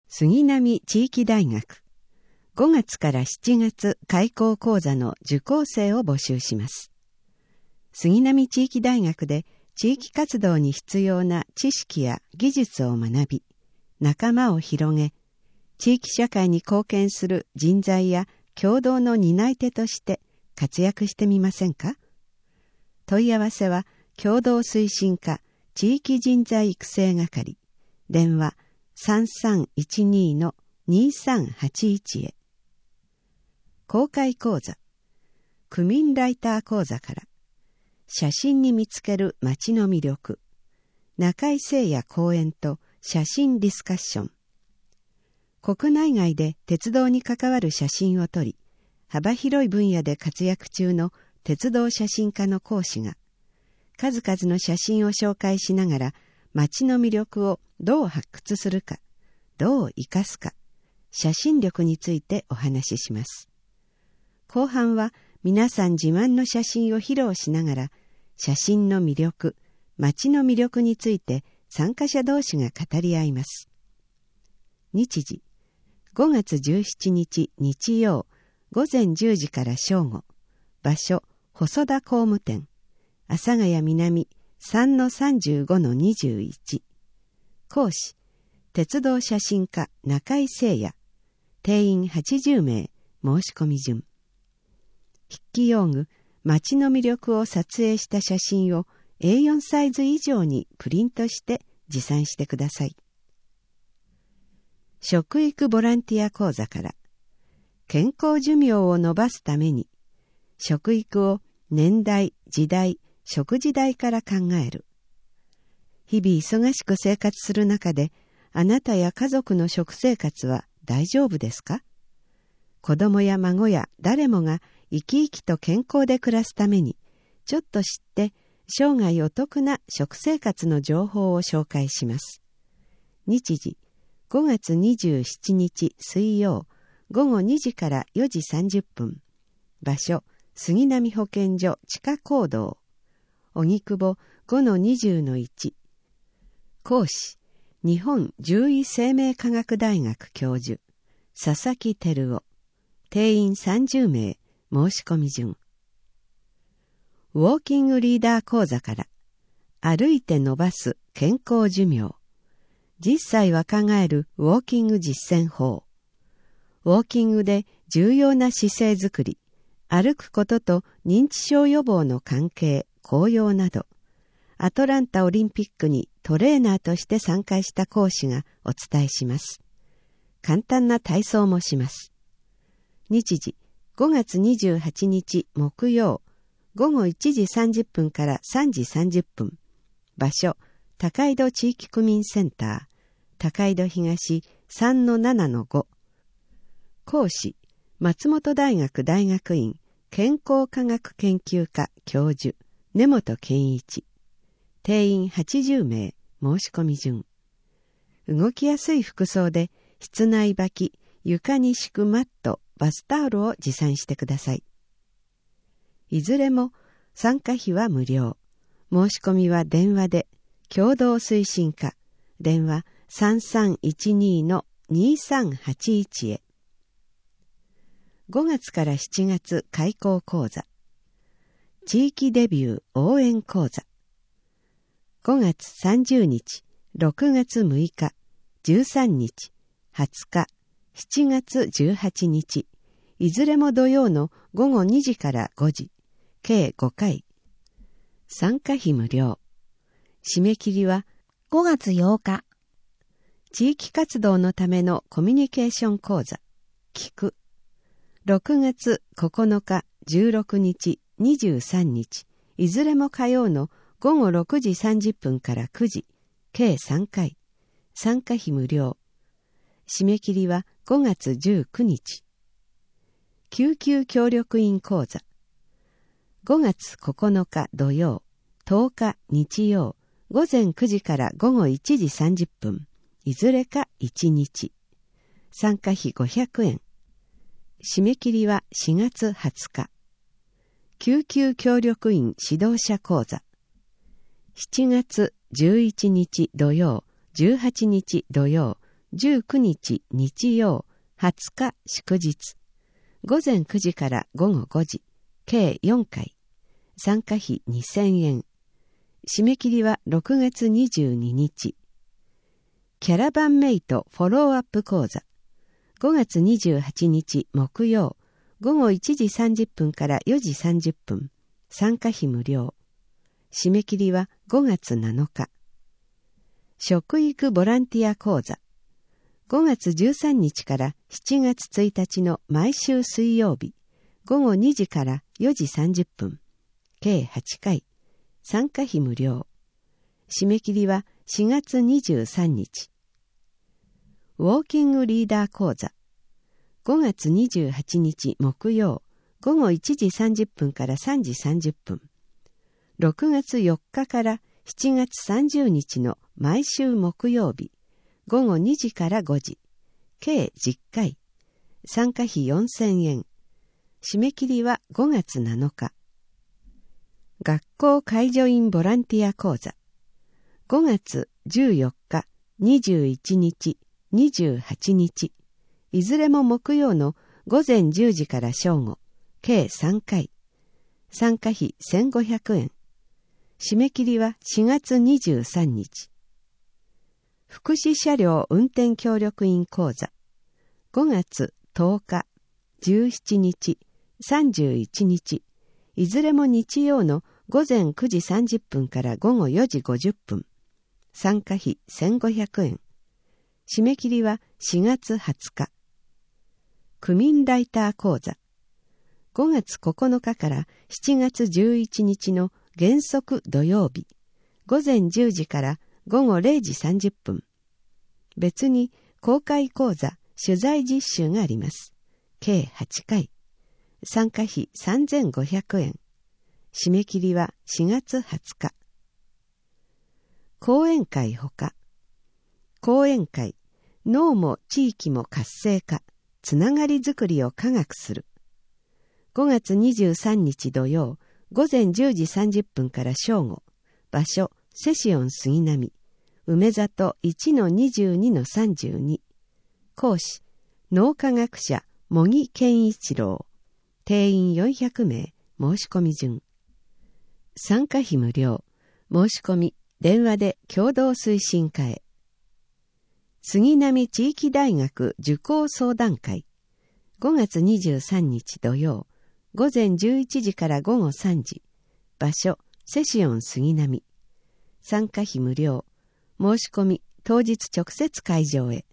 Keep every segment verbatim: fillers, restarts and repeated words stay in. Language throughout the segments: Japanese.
杉並地域大学ごがつからしちがつ開講講座の受講生を募集します。杉並地域大学で地域活動に必要な知識や技術を学び、仲間を広げ、地域社会に貢献する人材や共同の担い手として活躍してみませんか？問い合わせは共同推進課地域人材育成係、電話さんさんいちに にさんはちいちへ。公開講座、区民ライター講座から、写真に見つける街の魅力、中井聖也講演と写真ディスカッション。国内外で鉄道に関わる写真を撮り、幅広い分野で活躍中の鉄道写真家の講師が、数々の写真を紹介しながら、街の魅力をどう発掘するか、どう生かすか、写真力についてお話しします。後半は皆さん自慢の写真を披露しながら、写真の魅力、街の魅力について参加者同士が語り合います。日時、ごがつじゅうしちにち日曜、ごぜんじゅうじから正午。場所、細田工務店。阿佐ヶ谷南 さんのさんじゅうごのにじゅういち。講師、鉄道写真家中井聖也。定員はちじゅうめい、申し込み順。筆記用具、街の魅力を撮影した写真を エーよん サイズ以上にプリントして持参してください。食育ボランティア講座から、健康寿命を延ばすために、食育を年代、時代、食事代から考える。日々忙しく生活する中で、あなたや家族の食生活は大丈夫ですか？子供や孫や誰もが生き生きと健康で暮らすために、ちょっと知って生涯お得な食生活の情報を紹介します。日時、ごがつにじゅうしちにち水曜、ごごにじからよじさんじゅっぷん。場所、杉並保健所地下講堂。荻窪 ごのにじゅうのいち。講師、日本獣医生命科学大学教授、佐々木照夫。定員さんじゅうめい、申し込み順。ウォーキングリーダー講座から、歩いて伸ばす健康寿命。じゅっさいは考えるウォーキング実践法。ウォーキングで重要な姿勢づくり、歩くことと認知症予防の関係、効用など、アトランタオリンピックにトレーナーとして参加した講師がお伝えします。簡単な体操もします。日時、ごがつにじゅうはちにち木曜、ごごいちじさんじゅっぷんからさんじさんじゅっぷん。場所、高井戸地域区民センター、高井戸東 さんのななのご。講師、松本大学大学院健康科学研究科教授、根本健一。定員はちじゅうめい、申し込み順。動きやすい服装で室内履き、床に敷くマット、バスタオルを持参してください。いずれも参加費は無料。申し込みは電話で、共同推進課、電話さんさんいちに にさんはちいちへ。ごがつからしちがつ開講講座。地域デビュー応援講座。ごがつさんじゅうにち、ろくがつむいか、じゅうさんにち、はつか、しちがつじゅうはちにち、いずれも土曜のごごにじからごじ、計ごかい。参加費無料。締め切りはごがつようか。地域活動のためのコミュニケーション講座。聞く。ろくがつここのか、じゅうろくにち、にじゅうさんにち、いずれも火曜のごごろくじさんじゅっぷんからくじ、計さんかい。参加費無料。締め切りはごがつじゅうくにち。救急協力員講座。ごがつここのか土曜、とおか日曜、ごぜんくじからごごいちじさんじゅっぷん、いずれかいちにち。参加費ごひゃくえん。締め切りはしがつはつか。救急協力員指導者講座。しちがつじゅういちにち土曜、じゅうはちにち土曜、 じゅうくにち日曜、はつか祝日。ごぜんくじからごごごじ、計よんかい。参加費にせんえん。締め切りはろくがつにじゅうににち。キャラバンメイトフォローアップ講座。ごがつにじゅうはちにち木曜、ごごいちじさんじゅっぷんからよじさんじゅっぷん。参加費無料。締め切りはごがつなのか。食育ボランティア講座。ごがつじゅうさんにちからしちがつついたちの毎週水曜日、ごごにじからよじさんじゅっぷん。計はちかい。参加費無料。締め切りはしがつにじゅうさんにち。ウォーキングリーダー講座。ごがつにじゅうはちにち木曜、ごごいちじさんじゅっぷんからさんじさんじゅっぷん。ろくがつよっかからしちがつさんじゅうにちの毎週木曜日、ごごにじからごじ。計じゅっかい。参加費よんせんえん。締め切りはごがつなのか。学校介助員ボランティア講座。ごがつじゅうよっか、にじゅういちにち、にじゅうはちにち。いずれも木曜のごぜんじゅうじから正午。計さんかい。参加費せんごひゃくえん。締め切りはしがつにじゅうさんにち。福祉車両運転協力員講座。ごがつとおか、じゅうしちにち、さんじゅういちにち。いずれも日曜のごぜんくじさんじゅっぷんからごごよじごじゅっぷん。参加費せんごひゃくえん。締め切りはしがつはつか。区民ライター講座。ごがつここのかからしちがつじゅういちにちの原則土曜日、ごぜんじゅうじからごごれいじさんじゅっぷん。別に公開講座、取材実習があります。計はちかい。参加費さんぜんごひゃくえん。締め切りはしがつはつか。講演会ほか。講演会、脳も地域も活性化、つながりづくりを科学する。ごがつにじゅうさんにち土曜、ごぜんじゅうじさんじゅっぷんから正午。場所、セシオン杉並。梅里 いちのにじゅうにのさんじゅうに。講師、脳科学者、茂木健一郎。定員よんひゃくめい、申し込み順。参加費無料。申し込み、電話で共同推進課へ。杉並地域大学受講相談会。ごがつにじゅうさんにち土曜、ごぜんじゅういちじからごごさんじ。場所、セシオン杉並。参加費無料。申し込み、当日直接会場へ。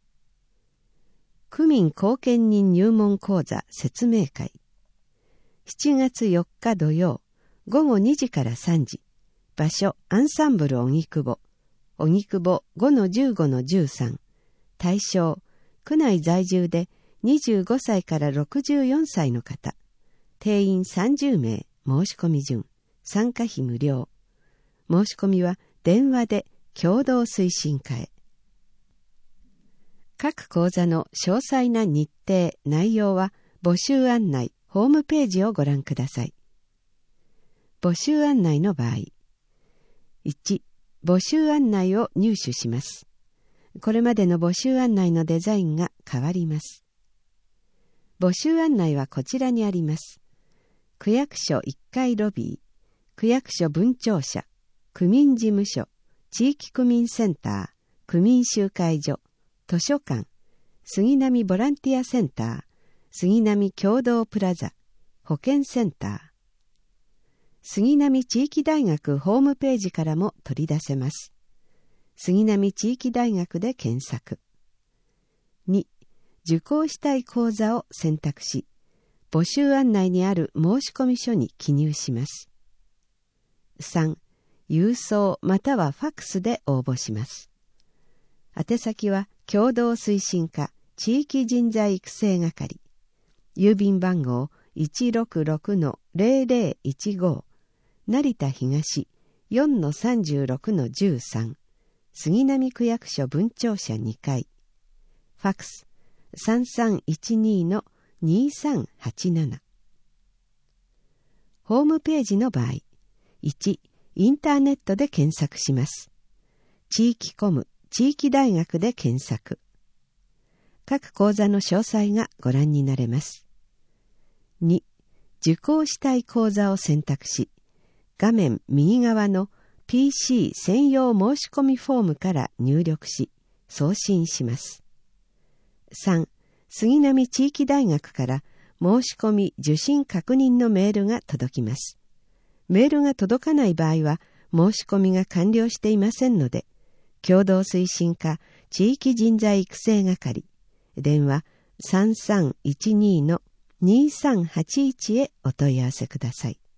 区民後見人入門講座説明会。しちがつよっか土曜、ごごにじからさんじ。場所、アンサンブル荻窪。荻窪 ごのじゅうごのじゅうさん。対象、区内在住でにじゅうごさいからろくじゅうよんさいの方。定員さんじゅうめい、申し込み順。参加費無料。申し込みは電話で共同推進課へ。各講座の詳細な日程、内容は募集案内、ホームページをご覧ください。募集案内の場合。いち、募集案内を入手します。これまでの募集案内のデザインが変わります。募集案内はこちらにあります。区役所いっかいロビー、区役所分庁舎、区民事務所、地域区民センター、区民集会所、図書館、杉並ボランティアセンター、杉並共同プラザ、保健センター。杉並地域大学ホームページからも取り出せます。杉並地域大学で検索。に、受講したい講座を選択し、募集案内にある申込書に記入します。さん、郵送またはファックスで応募します。宛先は共同推進課地域人材育成係。郵便番号 いちろくろくのぜろぜろいちご、成田東 よんのさんじゅうろくのじゅうさん、杉並区役所分庁舎にかい。ファックスさんさんいちにのにさんはちなな。ホームページの場合、いち、インターネットで検索します。地域コム地域大学で検索。各講座の詳細がご覧になれます。に、受講したい講座を選択し、画面右側の ピーシー 専用申し込みフォームから入力し、送信します。さん、杉並地域大学から申し込み受信確認のメールが届きます。メールが届かない場合は、申し込みが完了していませんので、共同推進課地域人材育成係、電話 さんさんいちに のにさんはちいち へお問い合わせください。